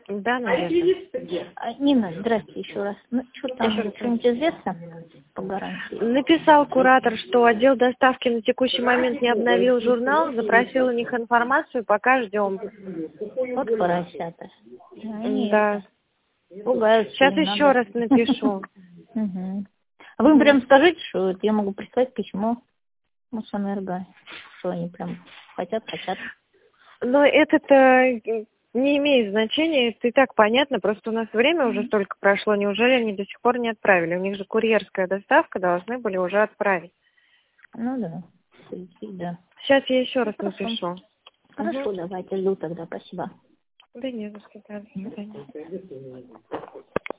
Да, наверное. Нина, здрасте еще раз. Ну, что там, что-нибудь известно по гарантии? Написал куратор, что отдел доставки на текущий момент не обновил журнал, запросил у них информацию, пока ждем. Вот поросята. Да. Пугают. Сейчас еще раз напишу. А вы им прям скажите, что я могу прислать письмо Мосэнерго, что они прям хотят. Но это-то не имеет значения, это и так понятно, просто у нас время уже столько прошло, неужели они до сих пор не отправили? У них же курьерская доставка, должны были уже отправить. Ну да, да. Сейчас я еще раз напишу. Хорошо, давайте, жду тогда, спасибо. Да нет, до свидания.